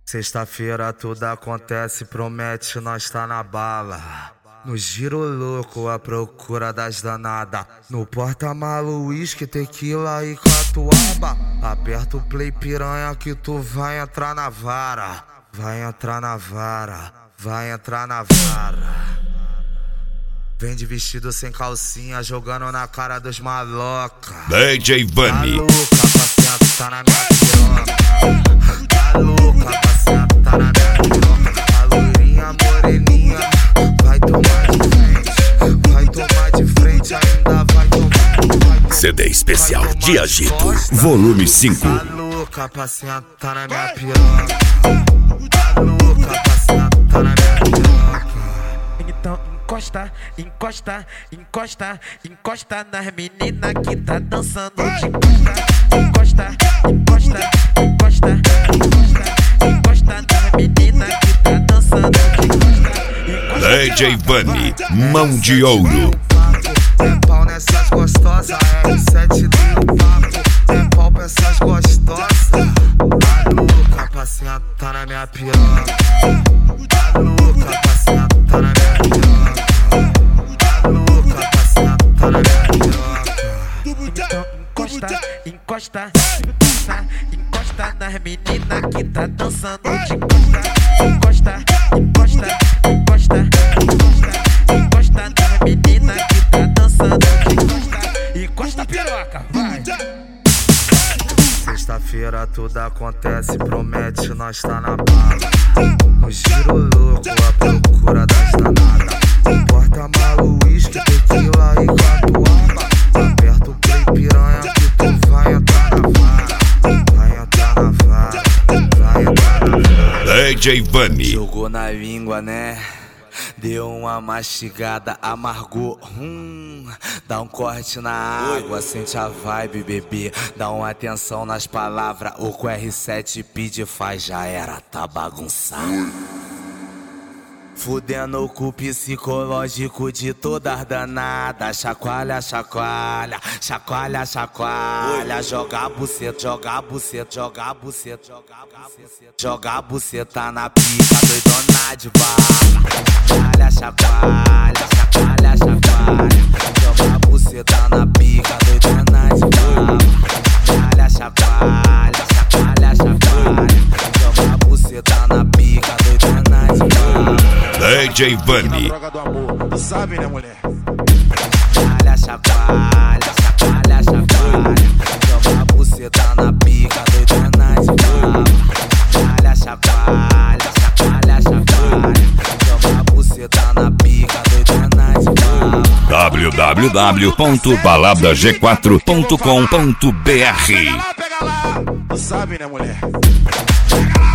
Sexta-feira tudo acontece, promete, nós tá na bala. No giro louco, à procura das danadas. No porta-malo, uísque, tequila e catuaba. Aperta o play, piranha, que tu vai entrar na vara. Vai entrar na vara, vai entrar na vara. Vem de vestido sem calcinha, jogando na cara dos maloca. DJ Vani. Tá louca pra sentar na minha piroca. Tá louca pra sentar na minha piroca. A loirinha moreninha vai tomar de frente. Vai tomar de frente, ainda vai tomar. CD especial de Agito, volume 5. Tá louca pra sentar na minha piroca. Tá louca pra sentar na minha piroca. Então encosta, encosta, encosta, encosta nas meninas que tá dançando de costa. Encosta, encosta, encosta, encosta nas meninas que tá dançando de costa. DJ Vani, mão de ouro. Tem pau nessas gostosas, R7 do papo. Tem pau pra essas gostosas. Tá louca pra sentar na minha piroca. Tá louca pra sentar na minha piroca. Tá louca pra sentar na minha piroca. Então encosta, encosta, encosta, encosta nas meninas que tá dançando de costa. Encosta, encosta, encosta, encosta, encosta nas meninas que tá dançando de costa. Encosta a piroca, vai! Sexta-feira tudo acontece, promete, nós tá na bala. No giro louco, à procura das danadas. No porta-malo, uísque, tequila e catuaba. Aperta o play, piranha, que tu vai entrar na vara. Vai entrar na vara, vai entrar na vara. DJ Vani. Jogou na língua, né? Deu uma mastigada, amargou. Dá um corte na água, sente a vibe, bebê. Dá uma atenção nas palavras. O que o R7 pede faz, já era, tá bagunçado. Fudendo com o psicológico de todas danadas. Chacoalha, chacoalha, chacoalha, chacoalha. Joga a buceta, joga a buceta, joga a buceta, joga a buceta. Joga a buceta na pica, doidona de vaca. Chacoalha, chacoalha, chacoalha, chacoalha. Joga a buceta na pica, doidona de vaca. Chacoalha, chacoalha, chacoalha, chacoalha. Joga a buceta na pica, doidona de vaca. DJ Vani. Droga do amor, tu sabe, né, mulher? Chacoalha, chacoalha, chacoalha, chacoalha. Joga a buceta na pica, doidona de vaca. Chacoalha, chacoalha, chacoalha, chacoalha. Joga a buceta na pica, doidona de vaca. www.baladag4.com.br. Pega lá, tu sabe, né, mulher?